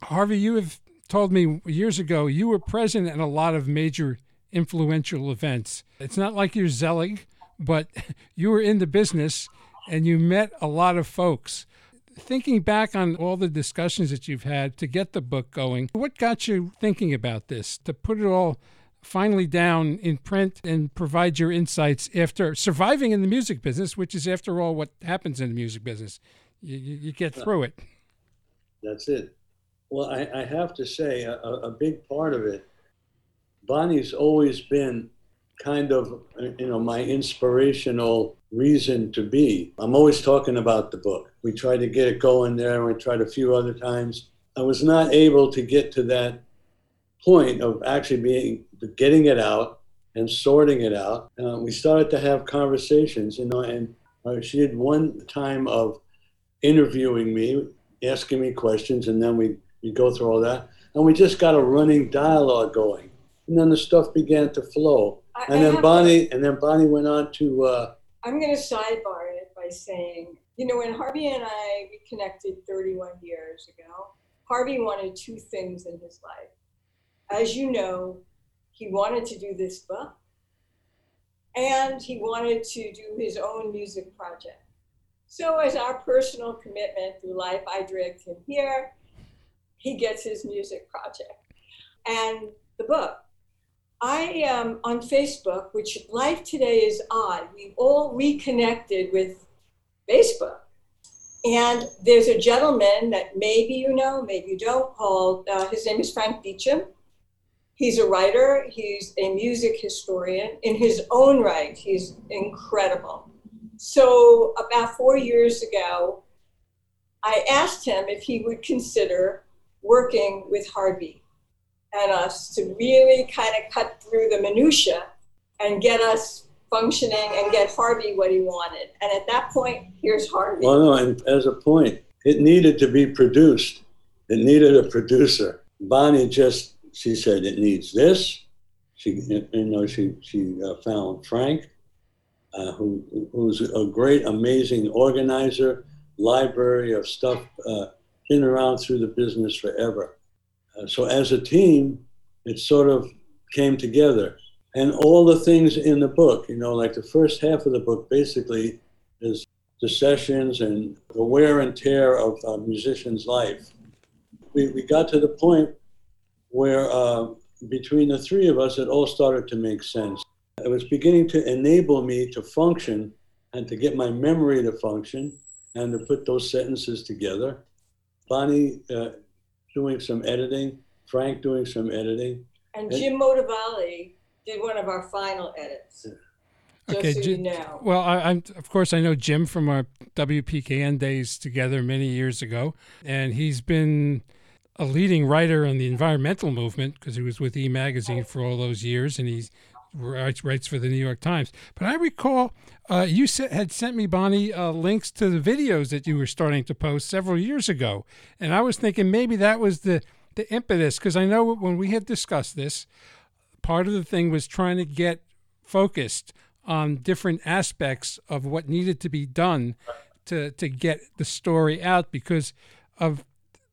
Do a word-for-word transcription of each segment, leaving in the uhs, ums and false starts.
Harvey, you have told me years ago you were present at a lot of major influential events. It's not like you're Zelig, but you were in the business and you met a lot of folks. Thinking back on all the discussions that you've had to get the book going, what got you thinking about this, to put it all finally down in print and provide your insights after surviving in the music business, which is, after all, what happens in the music business. You, you, you get through it. That's it. Well, I, I have to say, a, a big part of it, Bonnie's always been kind of, you know, my inspirational reason to be. I'm always talking about the book. We tried to get it going there, and we tried a few other times. I was not able to get to that point of actually being, getting it out and sorting it out. Uh, we started to have conversations, you know, and uh, she did one time of interviewing me, asking me questions, and then we, we go through all that. And we just got a running dialogue going. And then the stuff began to flow. I, and I then Bonnie, to, and then Bonnie went on to, uh, I'm going to sidebar it by saying, you know, when Harvey and I reconnected thirty-one years ago, Harvey wanted two things in his life. As you know, he wanted to do this book, and he wanted to do his own music project. So as our personal commitment through life, I dragged him here. He gets his music project and the book. I am on Facebook, which life today is odd. We've all reconnected with Facebook. And there's a gentleman that maybe you know, maybe you don't, called, uh, his name is Frank Beecham. He's a writer, he's a music historian. In his own right, he's incredible. So about four years ago, I asked him if he would consider working with Harvey and us to really kind of cut through the minutia and get us functioning and get Harvey what he wanted. And at that point, here's Harvey. Well, no, and as a point, it needed to be produced. It needed a producer. Bonnie just, she said, it needs this. She, you know, she she uh, found Frank, uh, who who's a great, amazing organizer, library of stuff, uh, been around through the business forever. Uh, so as a team, it sort of came together. And all the things in the book, you know, like the first half of the book basically is the sessions and the wear and tear of a musician's life. We, we got to the point where uh, between the three of us, it all started to make sense. It was beginning to enable me to function and to get my memory to function and to put those sentences together. Bonnie uh, doing some editing, Frank doing some editing. And Jim Motivali did one of our final edits. Just okay, so Jim, you know. Well, I, I'm of course I know Jim from our W P K N days together many years ago, and he's been a leading writer in the environmental movement because he was with E! Magazine for all those years, and he writes, writes for the New York Times. But I recall uh, you had sent me, Bonnie, uh, links to the videos that you were starting to post several years ago, and I was thinking maybe that was the, the impetus, because I know when we had discussed this, part of the thing was trying to get focused on different aspects of what needed to be done to, to get the story out because of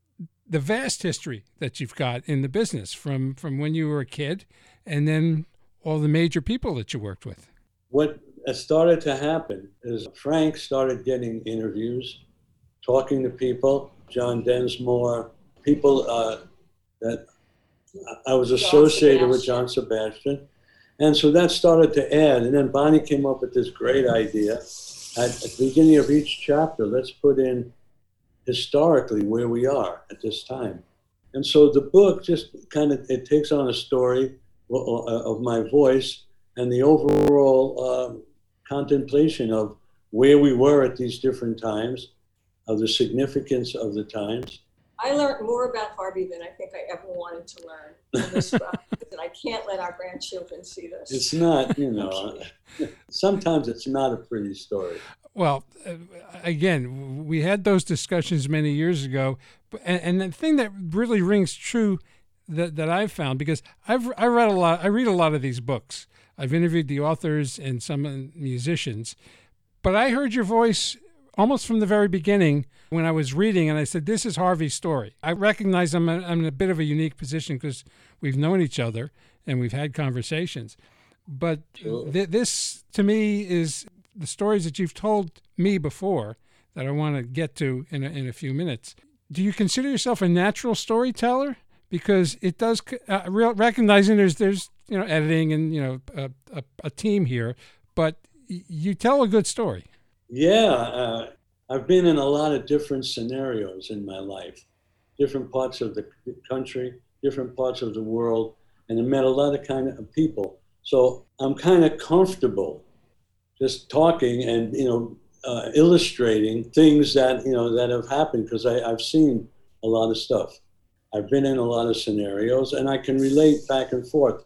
the vast history that you've got in the business from, from when you were a kid and then all the major people that you worked with. What started to happen is Frank started getting interviews, talking to people, John Densmore, people uh, that I was associated with, John Sebastian. And so that started to add. And then Bonnie came up with this great idea. At, at the beginning of each chapter, let's put in historically where we are at this time. And so the book just kind of, it takes on a story of my voice and the overall uh, contemplation of where we were at these different times, of the significance of the times. I learned more about Harvey than I think I ever wanted to learn in this book. And I can't let our grandchildren see this. It's not, you know, sometimes it's not a pretty story. Well, uh, again, we had those discussions many years ago, and, and the thing that really rings true that, that I've found, because I've I read a lot, I read a lot of these books. I've interviewed the authors and some musicians, but I heard your voice almost from the very beginning when I was reading, and I said, this is Harvey's story. I recognize I'm, a, I'm in a bit of a unique position because we've known each other and we've had conversations. But Sure. th- this, to me, is the stories that you've told me before that I want to get to in a, in a few minutes. Do you consider yourself a natural storyteller? Because it does, uh, real, recognizing there's, there's you know, editing and, you know, a, a, a team here, but y- you tell a good story. Yeah, uh, I've been in a lot of different scenarios in my life, different parts of the country, different parts of the world, and I met a lot of kind of people. So I'm kind of comfortable just talking and, you know, uh, illustrating things that, you know, that have happened because I've seen a lot of stuff. I've been in a lot of scenarios and I can relate back and forth.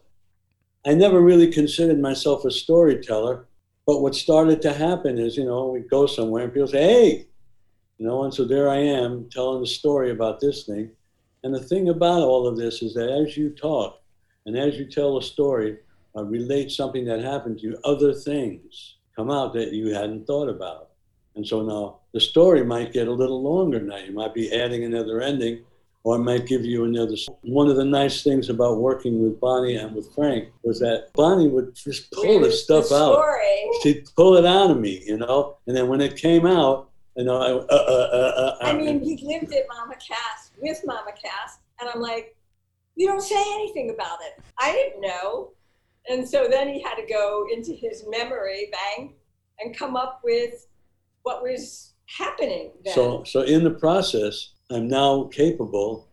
I never really considered myself a storyteller, but what started to happen is, you know, we go somewhere and people say, hey, you know, and so there I am telling a story about this thing. And the thing about all of this is that as you talk and as you tell a story, uh, relate something that happened to you, other things come out that you hadn't thought about. And so now the story might get a little longer now. You might be adding another ending, or it might give you another. One of the nice things about working with Bonnie and with Frank was that Bonnie would just pull Really, this stuff the out. story. She'd pull it out of me, you know, and then when it came out, you know, I, uh, uh, uh, uh, I mean, he lived at Mama Cass with Mama Cass, and I'm like, you don't say anything about it. I didn't know. And so then he had to go into his memory bank and come up with what was happening then. So, so in the process, I'm now capable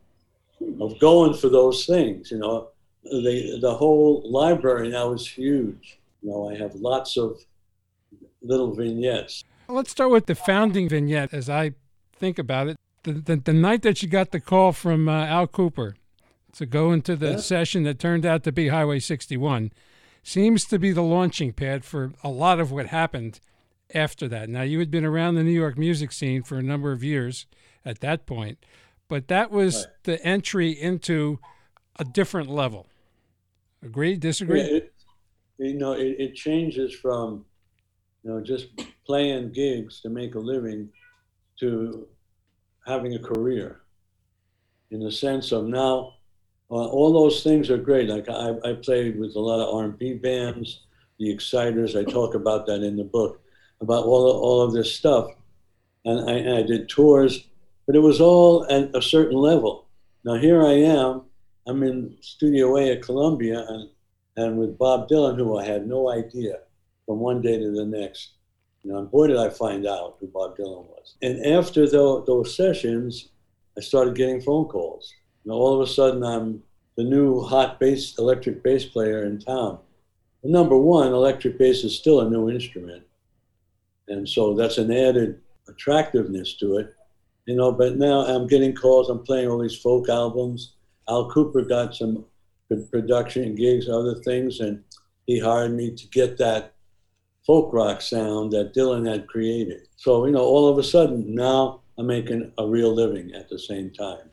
of going for those things. You know, the the whole library now is huge. You know, I have lots of little vignettes. Let's start with the founding vignette as I think about it. The, the, the night that you got the call from uh, Al Kooper to go into the Yeah. session that turned out to be Highway sixty-one seems to be the launching pad for a lot of what happened after that. Now, you had been around the New York music scene for a number of years at that point, but that was Right. the entry into a different level. Agree? Disagree? Yeah, it, you know, it, it changes from, you know, just playing gigs to make a living to having a career in the sense of now, uh, all those things are great. Like I, I played with a lot of R and B bands, the Exciters. I talk about that in the book, about all of, all of this stuff. And I, and I did tours, but it was all at a certain level. Now here I am, I'm in Studio A at Columbia and, and with Bob Dylan, who I had no idea from one day to the next. You know, and boy, did I find out who Bob Dylan was. And after the, those sessions, I started getting phone calls. You know, all of a sudden, I'm the new hot bass, electric bass player in town. Well, number one, electric bass is still a new instrument. And so that's an added attractiveness to it. You know, but now I'm getting calls, I'm playing all these folk albums. Al Kooper got some production gigs, other things, and he hired me to get that folk rock sound that Dylan had created. So, you know, all of a sudden, now I'm making a real living at the same time.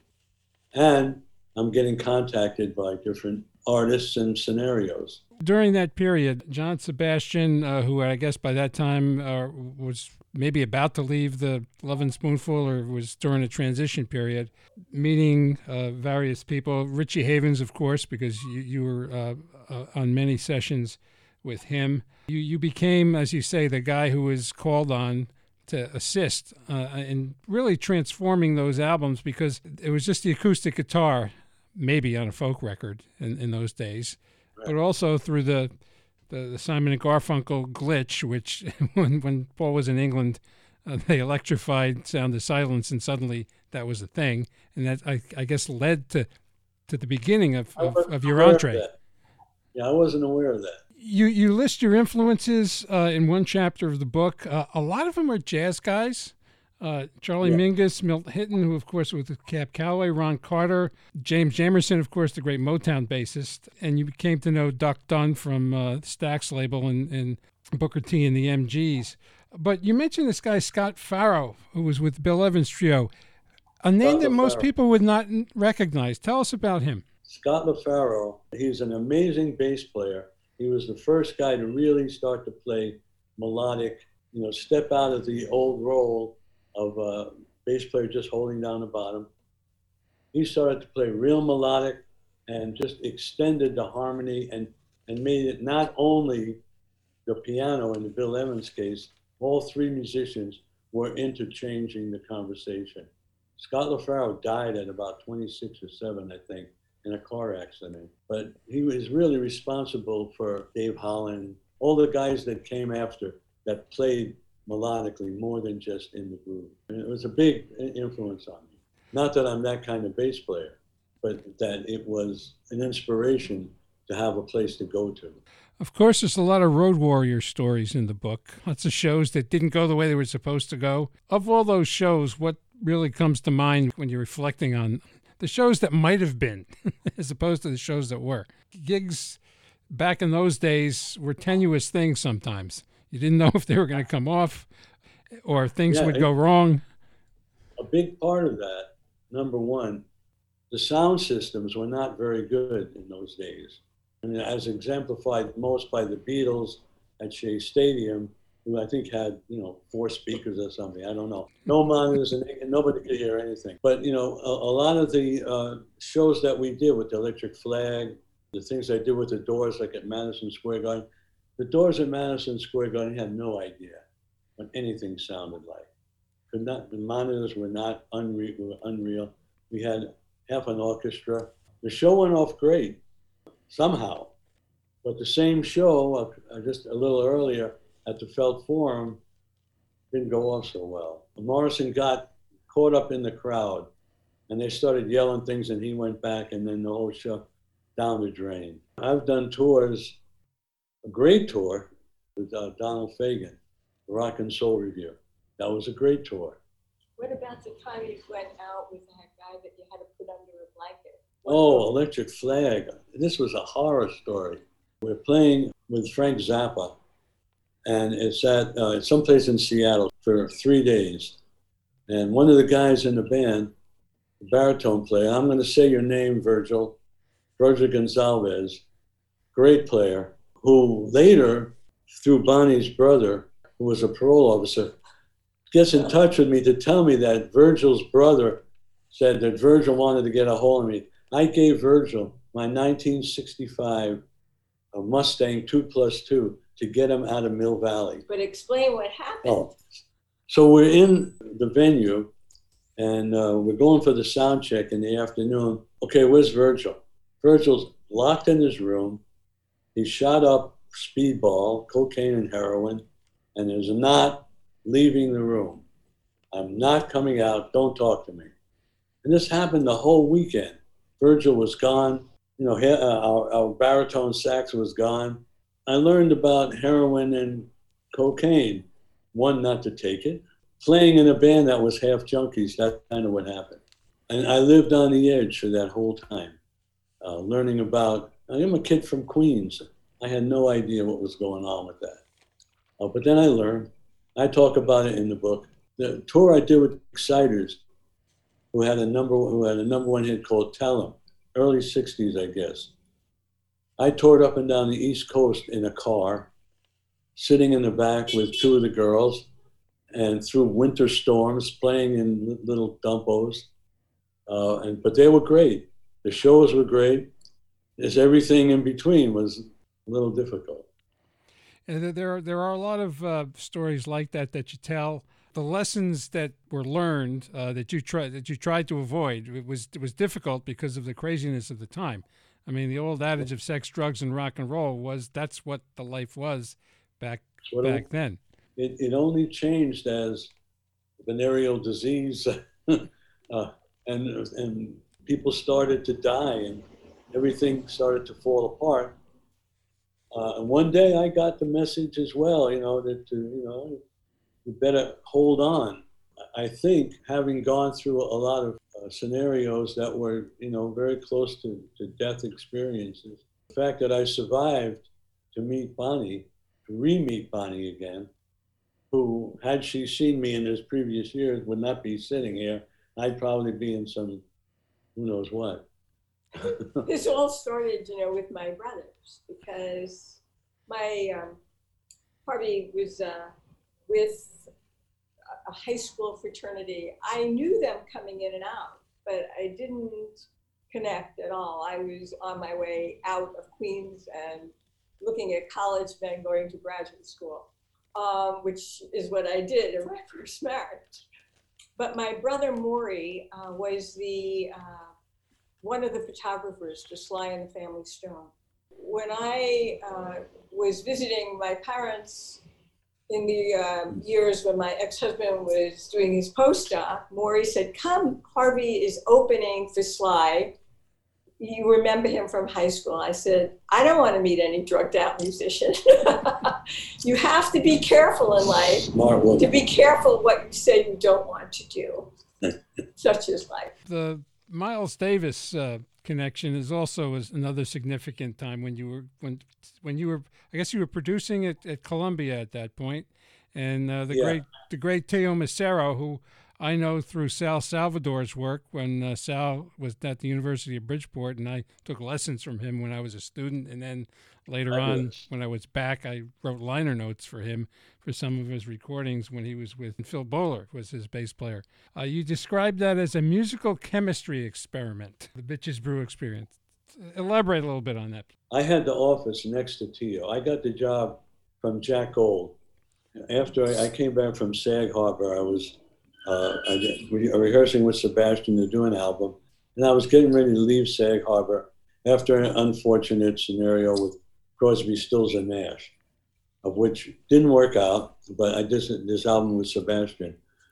And I'm getting contacted by different artists and scenarios. During that period, John Sebastian, uh, who I guess by that time uh, was maybe about to leave the Lovin' Spoonful or was during a transition period, meeting uh, various people. Richie Havens, of course, because you, you were uh, uh, on many sessions with him. You, you became, as you say, the guy who was called on to assist uh, in really transforming those albums because it was just the acoustic guitar, maybe on a folk record in, in those days, right. But also through the, the, the Simon and Garfunkel glitch, which when, when Paul was in England, uh, they electrified Sound of Silence, and suddenly that was a thing. And that, I, I guess, led to, to the beginning of, of, of your entree. Of yeah, I wasn't aware of that. You you list your influences uh, in one chapter of the book. Uh, a lot of them are jazz guys. Uh, Charlie yeah. Mingus, Milt Hinton, who, of course, was with Cab Calloway, Ron Carter, James Jamerson, of course, the great Motown bassist. And you came to know Duck Dunn from uh, Stax label and, and Booker T and the M Gs. But you mentioned this guy, Scott Farrow, who was with Bill Evans Trio, a name Scott that most LaFaro. people would not recognize. Tell us about him. Scott LaFaro, he's an amazing bass player. He was the first guy to really start to play melodic, you know, step out of the old role of a bass player just holding down the bottom. He started to play real melodic and just extended the harmony and, and made it not only the piano in the Bill Evans case, all three musicians were interchanging the conversation. Scott LaFaro died at about twenty-six or seven, I think, in a car accident. But he was really responsible for Dave Holland, all the guys that came after that played melodically more than just in the groove. And it was a big influence on me. Not that I'm that kind of bass player, but that it was an inspiration to have a place to go to. Of course, there's a lot of road warrior stories in the book. Lots of shows that didn't go the way they were supposed to go. Of all those shows, what really comes to mind when you're reflecting on the shows that might have been as opposed to the shows that were? Gigs back in those days were tenuous things sometimes. You didn't know if they were going to come off or things yeah, would go wrong. A big part of that, number one, the sound systems were not very good in those days. And as exemplified most by the Beatles at Shea Stadium, who I think had, you know, four speakers or something. I don't know. No monitors and, and nobody could hear anything. But, you know, a, a lot of the uh, shows that we did with the Electric Flag, the things I did with the Doors, like at Madison Square Garden, the Doors at Madison Square Garden had no idea what anything sounded like. Could not, the monitors were not unreal, were unreal. We had half an orchestra. The show went off great, somehow. But the same show, uh, just a little earlier at the Felt Forum, didn't go off so well. Morrison got caught up in the crowd, and they started yelling things, and he went back, and then the whole show down the drain. I've done tours, a great tour with uh, Donald Fagen, the Rock and Soul Review. That was a great tour. What about the time you went out with that guy that you had to put under a blanket? Oh, Electric Flag. This was a horror story. We're playing with Frank Zappa, and it's at uh, someplace in Seattle for three days. And one of the guys in the band, the baritone player, I'm going to say your name, Virgil, Virgil Gonzalez, great player, who later, through Bonnie's brother, who was a parole officer, gets in touch with me to tell me that Virgil's brother said that Virgil wanted to get a hold of me. I gave Virgil my nineteen sixty-five a Mustang two plus two to get him out of Mill Valley. But explain what happened. Oh. So we're in the venue, and uh, we're going for the sound check in the afternoon. Okay, where's Virgil? Virgil's locked in his room. He shot up speedball, cocaine and heroin, and is not leaving the room. I'm not coming out. Don't talk to me. And this happened the whole weekend. Virgil was gone. You know, our, our baritone sax was gone. I learned about heroin and cocaine. One, not to take it. Playing in a band that was half junkies, that's kind of what happened. And I lived on the edge for that whole time, uh, learning about, I am a kid from Queens. I had no idea what was going on with that. Uh, but then I learned. I talk about it in the book. The tour I did with Exciters, who had a number who had a number one hit called Tell 'Em, early sixties, I guess. I toured up and down the East Coast in a car, sitting in the back with two of the girls, and through winter storms, playing in little dumpos. Uh, and but they were great. The shows were great. There's everything in between was a little difficult. And there are there are a lot of uh, stories like that that you tell. The lessons that were learned uh, that you tried that you tried to avoid, it was it was difficult because of the craziness of the time. I mean, the old adage of sex, drugs, and rock and roll was that's what the life was back back it, then. It it only changed as venereal disease uh, and and people started to die and everything started to fall apart. Uh, and one day I got the message as well, you know, that uh, you know. You better hold on. I think having gone through a lot of uh, scenarios that were, you know, very close to, to death experiences, the fact that I survived to meet Bonnie, to re-meet Bonnie again, who, had she seen me in those previous years, would not be sitting here. I'd probably be in some, who knows what. This all started, you know, with my brothers, because my um, Harvey was uh, with a high school fraternity. I knew them coming in and out, but I didn't connect at all. I was on my way out of Queens and looking at college, then going to graduate school, um, which is what I did in my first marriage. But my brother Maury uh, was the uh, one of the photographers for Sly and the Family Stone. When I uh, was visiting my parents in the uh, years when my ex-husband was doing his postdoc, Maury said, come, Harvey is opening for Sly. You remember him from high school. I said, I don't want to meet any drugged out musician. You have to be careful in life. Smart woman. To be careful what you say you don't want to do, such as life. The Miles Davis uh, connection is also is another significant time when you were when when you were I guess you were producing at, at Columbia at that point, and uh, the Yeah. great the great Teo Macero, who I know through Sal Salvador's work when uh, Sal was at the University of Bridgeport, and I took lessons from him when I was a student, and then later on Fabulous. when I was back, I wrote liner notes for him for some of his recordings when he was with Phil Bowler, was his bass player. Uh, you described that as a musical chemistry experiment, the Bitches Brew experience. Elaborate a little bit on that. I had the office next to Teo. I got the job from Jack Gold. After I, I came back from Sag Harbor, I was uh, I did, re- rehearsing with Sebastian to do an album, and I was getting ready to leave Sag Harbor after an unfortunate scenario with Crosby, Stills, and Nash, of which didn't work out, but I did this album with Sebastian.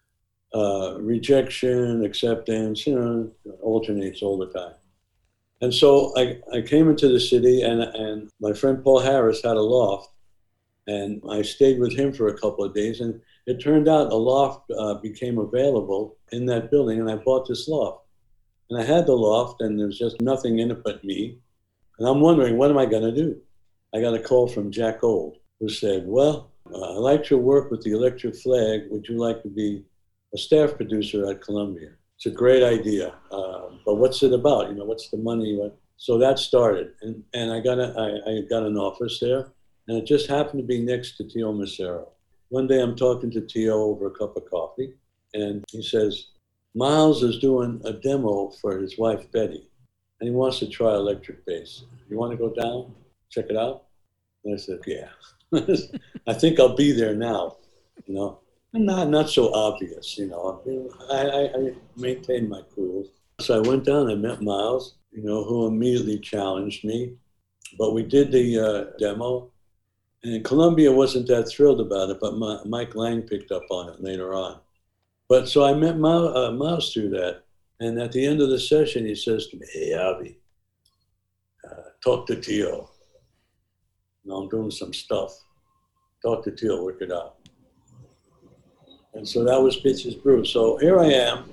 Uh, rejection, acceptance, you know, alternates all the time. And so I, I came into the city, and, and my friend Paul Harris had a loft, and I stayed with him for a couple of days, and it turned out a loft uh, became available in that building, and I bought this loft. And I had the loft, and there was just nothing in it but me. And I'm wondering, what am I going to do? I got a call from Jack Gold, who said, well, uh, I liked your work with the Electric Flag. Would you like to be a staff producer at Columbia? It's a great idea, uh, but what's it about? You know, what's the money? What? So that started, and, and I got a, I, I got an office there, and it just happened to be next to Teo Macero. One day I'm talking to Teo over a cup of coffee, and he says, Miles is doing a demo for his wife, Betty, and he wants to try electric bass. You want to go down, check it out? And I said, yeah. I think I'll be there now, you know. Not not so obvious, you know. I, I, I maintained my cool. So I went down and met Miles, you know, who immediately challenged me. But we did the uh, demo, and Columbia wasn't that thrilled about it, but my, Mike Lang picked up on it later on. But so I met Miles, uh, Miles through that, and at the end of the session, he says to me, hey, Avi, uh, talk to Teo. You know, I'm doing some stuff. Talk to Teo, work it out. And so that was Bitches Brew. So here I am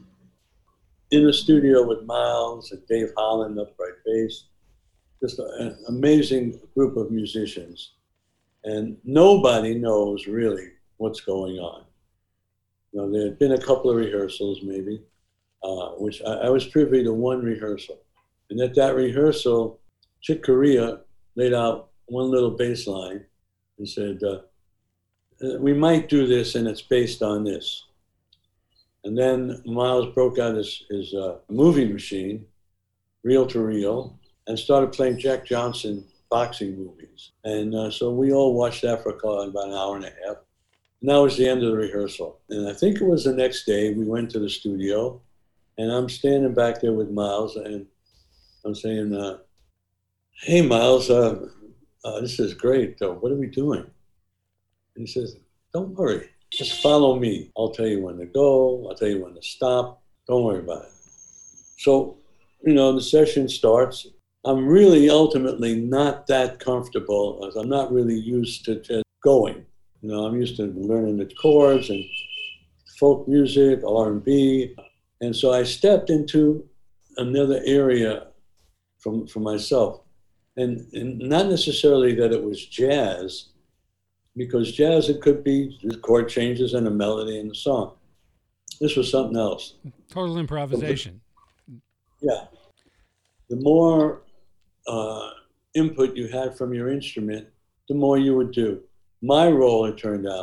in the studio with Miles and Dave Holland, upright bass, just an amazing group of musicians. And nobody knows really what's going on. You know, there had been a couple of rehearsals maybe, uh, which I, I was privy to one rehearsal. And at that rehearsal, Chick Corea laid out one little bass line and said, uh, we might do this, and it's based on this. And then Miles broke out his, his uh, movie machine, reel to reel, and started playing Jack Johnson boxing movies. And uh, so we all watched that for about an hour and a half. And that was the end of the rehearsal. And I think it was the next day, we went to the studio, and I'm standing back there with Miles, and I'm saying, uh, hey, Miles, uh, uh, this is great. Uh, what are we doing? And he says, don't worry, just follow me. I'll tell you when to go. I'll tell you when to stop. Don't worry about it. So, you know, the session starts. I'm really ultimately not that comfortable as I'm not really used to, to going. You know, I'm used to learning the chords and folk music, R and B. And so I stepped into another area from, for myself. And, and not necessarily that it was jazz, because jazz, it could be the chord changes and a melody in the song. This was something else. Total improvisation. Yeah. The more uh, input you had from your instrument, the more you would do. My role, it turned out,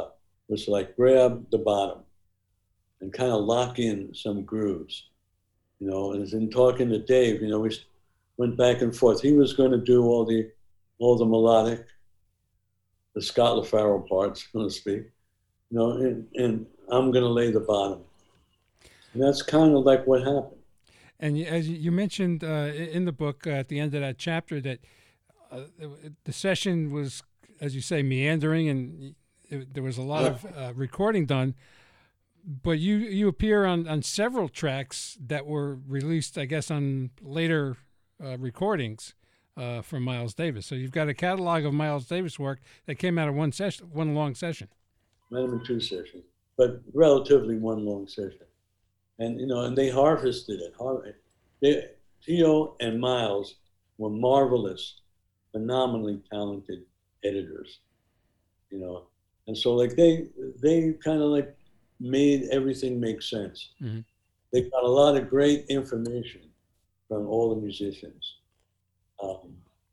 was like grab the bottom and kind of lock in some grooves, you know. And in talking to Dave, you know, we went back and forth. He was going to do all the all the melodic, the Scott LaFaro parts, so to speak, you know, and, and I'm going to lay the bottom. And that's kind of like what happened. And as you mentioned uh, in the book uh, at the end of that chapter, that uh, the session was, as you say, meandering, and it, there was a lot of uh, recording done. But you, you appear on, on several tracks that were released, I guess, on later uh, recordings uh, from Miles Davis. So you've got a catalog of Miles Davis work that came out of one session, one long session. Might have been two sessions, but relatively one long session. And, you know, and they harvested it. They, Tio and Miles were marvelous, phenomenally talented editors, you know. And so, like, they, they kind of, like, made everything make sense. Mm-hmm. They got a lot of great information from all the musicians, um,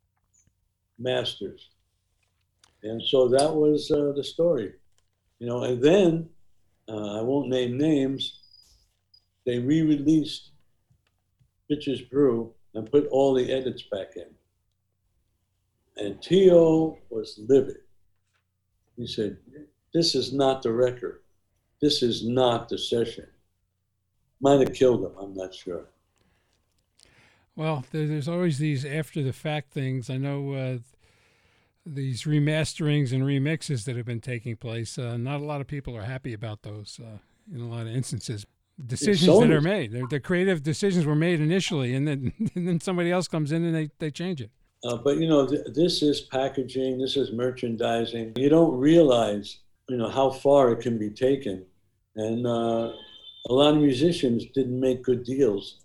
masters. And so that was uh, the story, you know. And then, uh, I won't name names, they re-released Bitches Brew and put all the edits back in. And Tio was livid. He said, this is not the record. This is not the session. Might have killed him, I'm not sure. Well, there's always these after-the-fact things. I know uh, these remasterings and remixes that have been taking place. Uh, not a lot of people are happy about those uh, in a lot of instances. Decisions that are made. They're, the creative decisions were made initially, and then and then somebody else comes in and they, they change it. Uh, but, you know, th- this is packaging. This is merchandising. You don't realize, you know, how far it can be taken. And uh, a lot of musicians didn't make good deals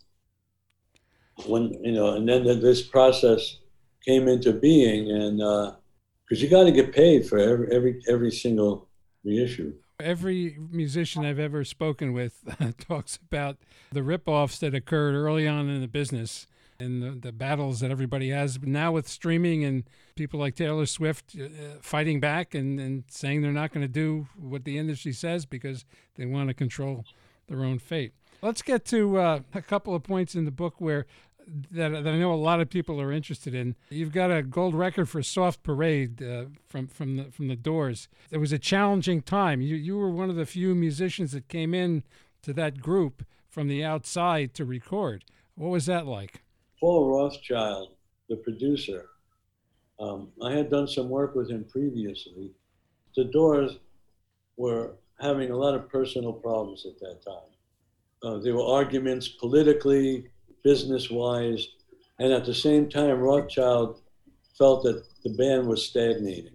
when, you know, and then this process came into being. And because uh, you got to get paid for every, every, every single reissue. Every musician I've ever spoken with talks about the rip-offs that occurred early on in the business and the, the battles that everybody has now with streaming and people like Taylor Swift uh, fighting back and, and saying they're not going to do what the industry says because they want to control their own fate. Let's get to uh, a couple of points in the book where that, that I know a lot of people are interested in. You've got a gold record for Soft Parade uh, from from the from the Doors. It was a challenging time. You you were one of the few musicians that came in to that group from the outside to record. What was that like? Paul Rothchild, the producer, um, I had done some work with him previously. The Doors were having a lot of personal problems at that time. Uh, there were arguments politically, business-wise, and at the same time, Rothchild felt that the band was stagnating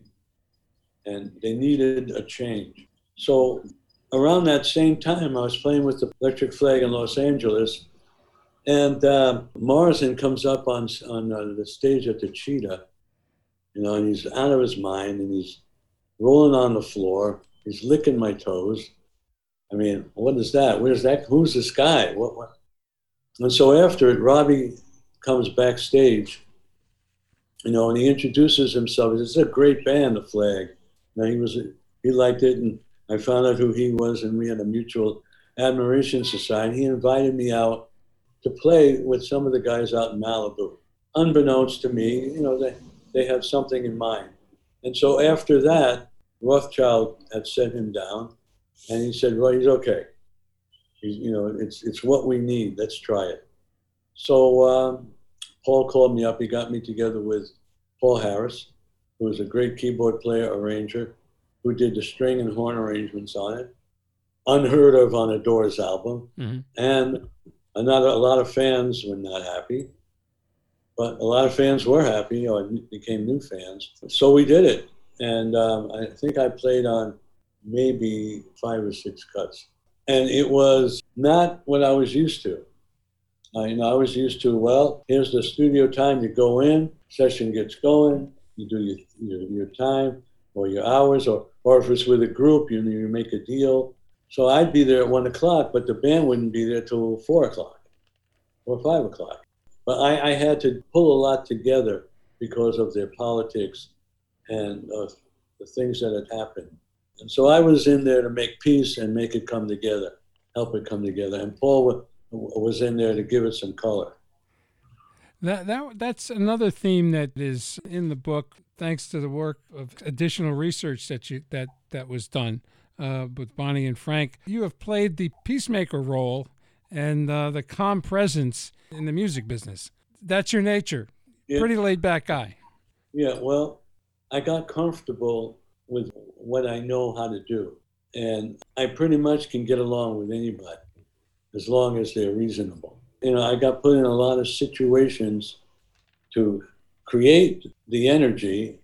and they needed a change. So around that same time, I was playing with the Electric Flag in Los Angeles, and uh, Morrison comes up on, on uh, the stage at the Cheetah, you know, and he's out of his mind, and he's rolling on the floor, he's licking my toes. I mean, what is that? Where's that? Who's this guy? What, what? And so after it, Robbie comes backstage, you know, and he introduces himself. He says, it's a great band, The Flag. Now he was, he liked it, and I found out who he was, and we had a mutual admiration society. He invited me out to play with some of the guys out in Malibu. Unbeknownst to me, you know, they, they had something in mind. And so after that, Rothchild had set him down, and he said, well, he's okay. You know, it's it's what we need. Let's try it. So um, Paul called me up. He got me together with Paul Harris, who was a great keyboard player, arranger, who did the string and horn arrangements on it. Unheard of on a Doors album. Mm-hmm. And another, a lot of fans were not happy, but a lot of fans were happy or became new fans. So we did it. And um, I think I played on maybe five or six cuts. And it was not what I was used to. Uh, you know, I was used to, well, here's the studio time. You go in, session gets going, you do your your, your time or your hours, or, or if it's with a group, you, you make a deal. So I'd be there at one o'clock, but the band wouldn't be there till four o'clock or five o'clock. But I, I had to pull a lot together because of their politics and uh, the things that had happened. And so I was in there to make peace and make it come together, help it come together. And Paul was in there to give it some color. That that that's another theme that is in the book, thanks to the work of additional research that you that that was done uh, with Bonnie and Frank. You have played the peacemaker role and uh, the calm presence in the music business. That's your nature. Yeah. Pretty laid back guy. Yeah, well, I got comfortable with what I know how to do. And I pretty much can get along with anybody as long as they're reasonable. You know, I got put in a lot of situations to create the energy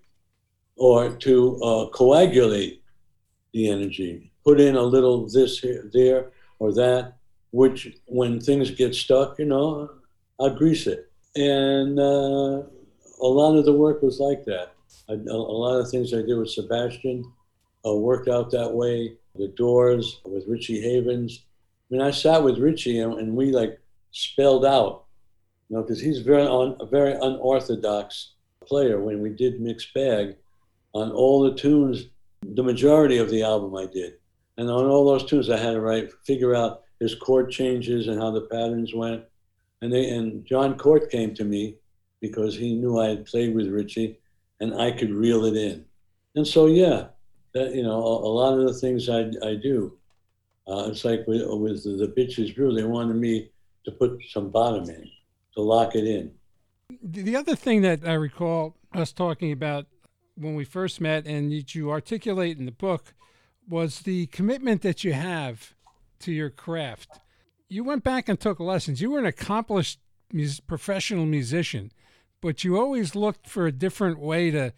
or to uh, coagulate the energy, put in a little this here, there or that, which when things get stuck, you know, I'll grease it. And uh, a lot of the work was like that. I, a, a lot of things I did with Sebastian uh, worked out that way. The Doors with Richie Havens. I mean, I sat with Richie and, and we like spelled out, you know, because he's very un, a very unorthodox player. When we did Mixed Bag, on all the tunes, the majority of the album I did, and on all those tunes I had to write, figure out his chord changes and how the patterns went. And they and John Cort came to me because he knew I had played with Richie, and I could reel it in. And so yeah, that, you know, a, a lot of the things I I do, uh, it's like with, with the, the Bitches Brew, they wanted me to put some bottom in, to lock it in. The other thing that I recall us talking about when we first met, and that you articulate in the book, was the commitment that you have to your craft. You went back and took lessons. You were an accomplished mus- professional musician, but you always looked for a different way to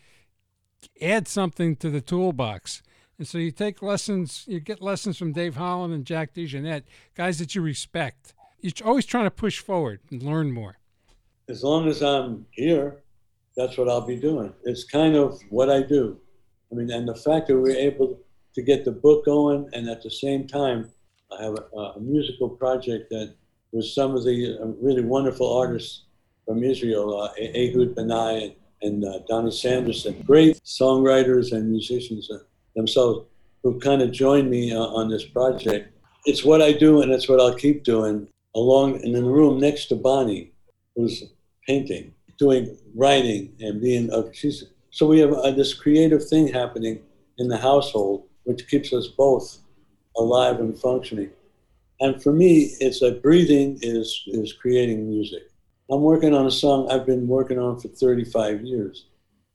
add something to the toolbox. And so you take lessons, you get lessons from Dave Holland and Jack DeJohnette, guys that you respect. You're always trying to push forward and learn more. As long as I'm here, that's what I'll be doing. It's kind of what I do. I mean, and the fact that we're able to get the book going, and at the same time, I have a, a musical project that with some of the uh, really wonderful artists from Israel, uh, Ehud Benai and, and uh, Donnie Sanderson, great songwriters and musicians uh, themselves, who kind of joined me uh, on this project. It's what I do, and it's what I'll keep doing. Along and in the room next to Bonnie, who's painting, doing writing, and being uh, she's so we have uh, this creative thing happening in the household, which keeps us both alive and functioning. And for me, it's like breathing is is creating music. I'm working on a song I've been working on for thirty-five years.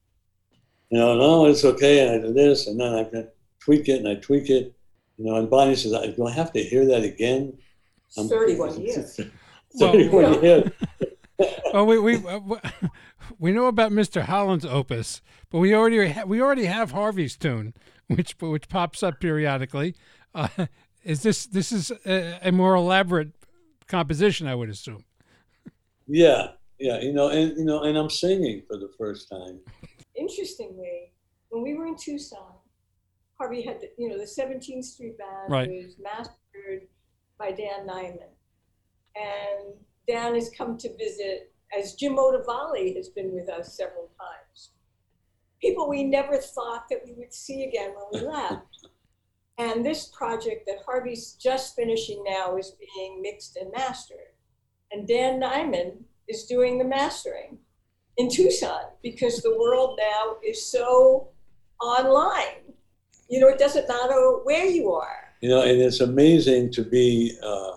You know, no, it's okay, and I do this, and then I can tweak it, and I tweak it. You know, and Bonnie says, "Do I have to hear that again?" I'm, thirty-one years. thirty-one well, years. Well, we we we know about Mister Holland's opus, but we already ha- we already have Harvey's tune, which which pops up periodically. Uh, is this this is a, a more elaborate composition, I would assume? Yeah, yeah, you know, and you know, and I'm singing for the first time. Interestingly, when we were in Tucson, Harvey had the, you know, the seventeenth Street Band right. was mastered by Dan Nyman, and Dan has come to visit, as Jim Ottavali has been with us several times. People we never thought that we would see again when we left. And this project that Harvey's just finishing now is being mixed and mastered. And Dan Nyman is doing the mastering in Tucson because the world now is so online. You know, it doesn't matter where you are. You know, and it's amazing to be uh,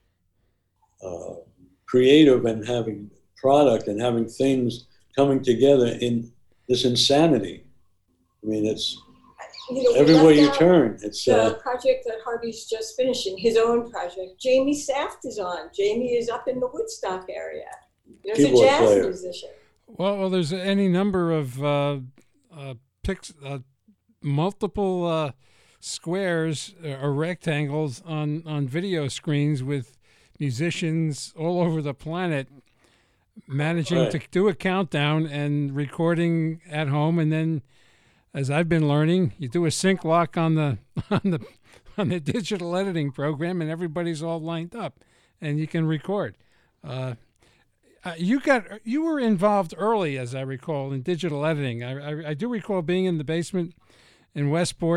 uh, creative and having product and having things coming together in this insanity. I mean, it's you know, everywhere you turn. It's the uh, project that Harvey's just finishing, his own project. Jamie Saft is on. Jamie is up in the Woodstock area. You know, he's a jazz player. musician. Well, well, there's any number of uh, uh, pics, uh, multiple uh, squares or rectangles on, on video screens with musicians all over the planet managing right. to do a countdown and recording at home, and then, as I've been learning, you do a sync lock on the on the on the digital editing program, and everybody's all lined up, and you can record. Uh, uh, you got you were involved early, as I recall, in digital editing. I, I I do recall being in the basement in Westport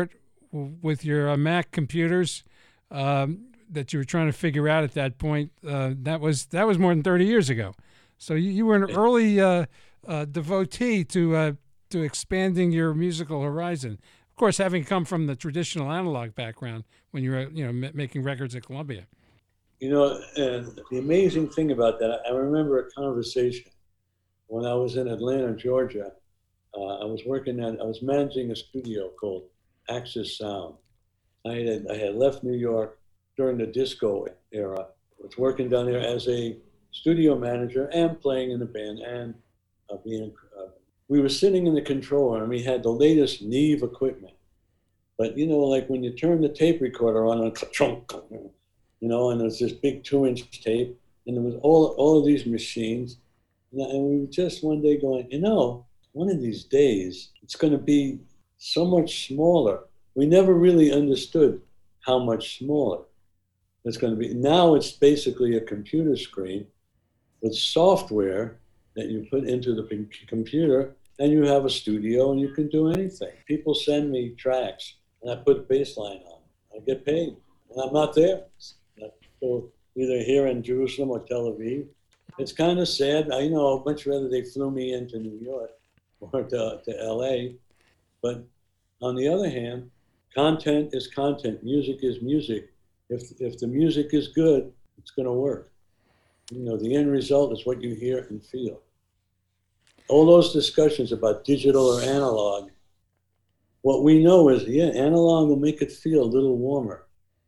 w- with your uh, Mac computers um, that you were trying to figure out at that point. Uh, that was that was more than thirty years ago. So you, you were an early uh, uh, devotee to uh, to expanding your musical horizon. Of course, having come from the traditional analog background when you were you know m- making records at Columbia. You know, and the amazing thing about that, I remember a conversation when I was in Atlanta, Georgia. Uh, I was working at, I was managing a studio called Axis Sound. I had, I had left New York during the disco era. I was working down there as a studio manager and playing in the band and uh, being, uh, we were sitting in the control room and we had the latest Neve equipment. But you know, like when you turn the tape recorder on, and you know, and there's this big two inch tape and there was all, all of these machines. And we were just one day going, you know, one of these days, it's going to be so much smaller. We never really understood how much smaller it's going to be. Now it's basically a computer screen with software that you put into the computer, and you have a studio and you can do anything. People send me tracks and I put a bass line on. I get paid. And I'm not there. So either here in Jerusalem or Tel Aviv. It's kind of sad. I you know I'd much rather they flew me into New York or to, to L A. But on the other hand, content is content. Music is music. If if the music is good, it's going to work. You know, the end result is what you hear and feel. All those discussions about digital or analog, what we know is, yeah, analog will make it feel a little warmer.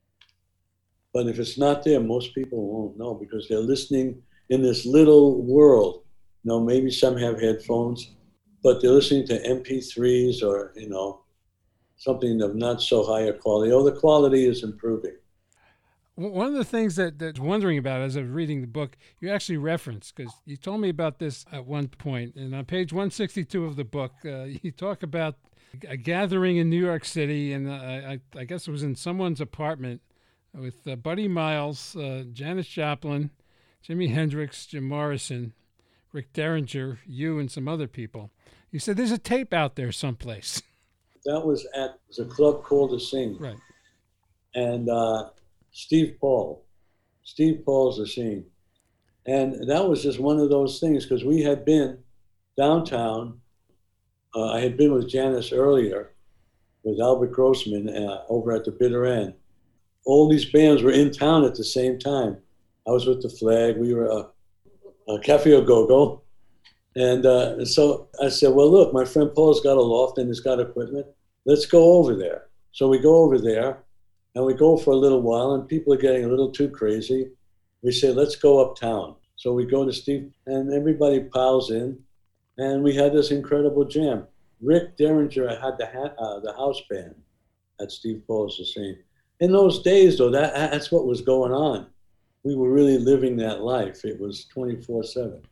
But if it's not there, most people won't know because they're listening in this little world. You know, maybe some have headphones, but they're listening to M P threes or, you know, something of not so high a quality. Oh, the quality is improving. One of the things that that's wondering about as I was reading the book, you actually referenced, because you told me about this at one point, and on page one sixty-two of the book, uh, you talk about a gathering in New York City, and uh, I, I guess it was in someone's apartment with uh, Buddy Miles, uh, Janis Joplin, Jimi Hendrix, Jim Morrison, Rick Derringer, you, and some other people. You said there's a tape out there someplace. That was at the club called The Scene. Right. And uh, Steve Paul. Steve Paul's The Scene. And that was just one of those things because we had been downtown. Uh, I had been with Janis earlier, with Albert Grossman uh, over at the Bitter End. All these bands were in town at the same time. I was with The Flag. We were uh, uh, Cafe Au Go-Go. And uh, so I said, well, look, my friend Paul's got a loft and he's got equipment. Let's go over there. So we go over there and we go for a little while and people are getting a little too crazy. We say, let's go uptown. So we go to Steve and everybody piles in and we had this incredible jam. Rick Derringer had the, ha- uh, the house band at Steve Paul's The Scene. In those days, though, that that's what was going on. We were really living that life. It was twenty-four seven.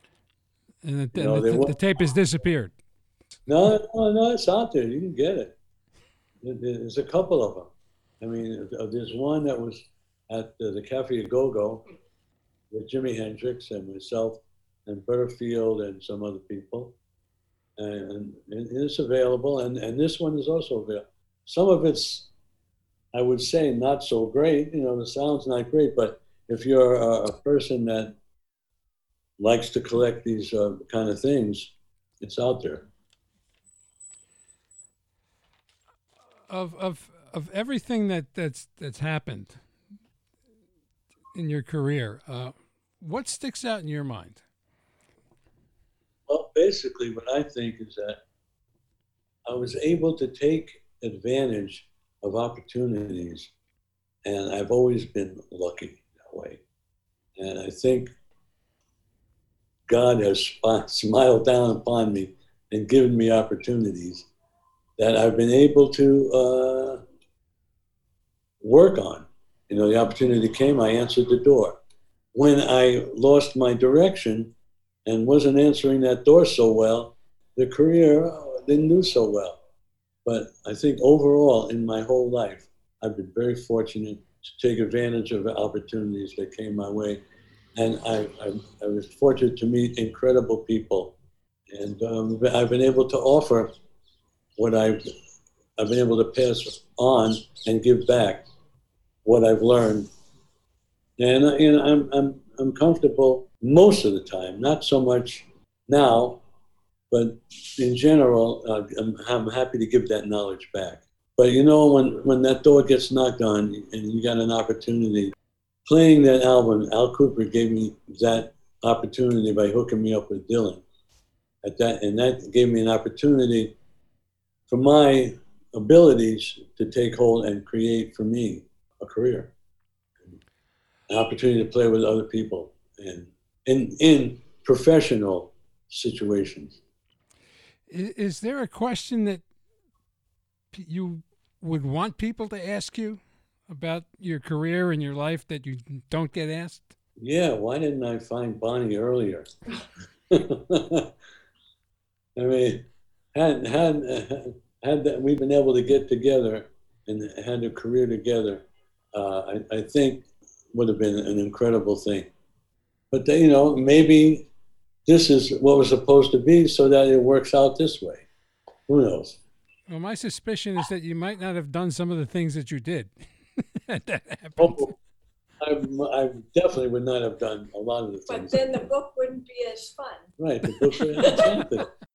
And the, you know, and the, the, the tape has disappeared. No, no, no, it's out there. You can get it. There's a couple of them. I mean, there's one that was at the Cafe Au Go-Go with Jimi Hendrix and myself and Butterfield and some other people. And it's available. And, and this one is also available. Some of it's, I would say, not so great. You know, the sound's not great, but if you're a, a person that likes to collect these uh, kind of things, it's out there. Of of of everything that that's that's happened in your career, uh, what sticks out in your mind? Well, basically, what I think is that I was able to take advantage of opportunities, and I've always been lucky that way. And I think God has sp- smiled down upon me and given me opportunities that I've been able to uh, work on. You know, the opportunity came, I answered the door. When I lost my direction and wasn't answering that door so well, the career didn't do so well. But I think overall in my whole life, I've been very fortunate to take advantage of the opportunities that came my way. And I, I, I was fortunate to meet incredible people. And um, I've been able to offer what I've I've been able to pass on and give back what I've learned. And, and I'm, I'm, I'm comfortable most of the time, not so much now, but in general, uh, I'm, I'm happy to give that knowledge back. But you know, when, when that door gets knocked on and you got an opportunity, playing that album, Al Kooper gave me that opportunity by hooking me up with Dylan. At that, and that gave me an opportunity for my abilities to take hold and create for me a career. An opportunity to play with other people and in, in professional situations. Is there a question that you would want people to ask you about your career and your life that you don't get asked? Yeah, why didn't I find Bonnie earlier? I mean, had had had that we've been able to get together and had a career together, uh, I, I think would have been an incredible thing. But they, you know, maybe this is what was supposed to be, so that it works out this way. Who knows? Well, my suspicion is that you might not have done some of the things that you did. that happened. Oh, I, I definitely would not have done a lot of the But things. then the book wouldn't be as fun. Right, the book would have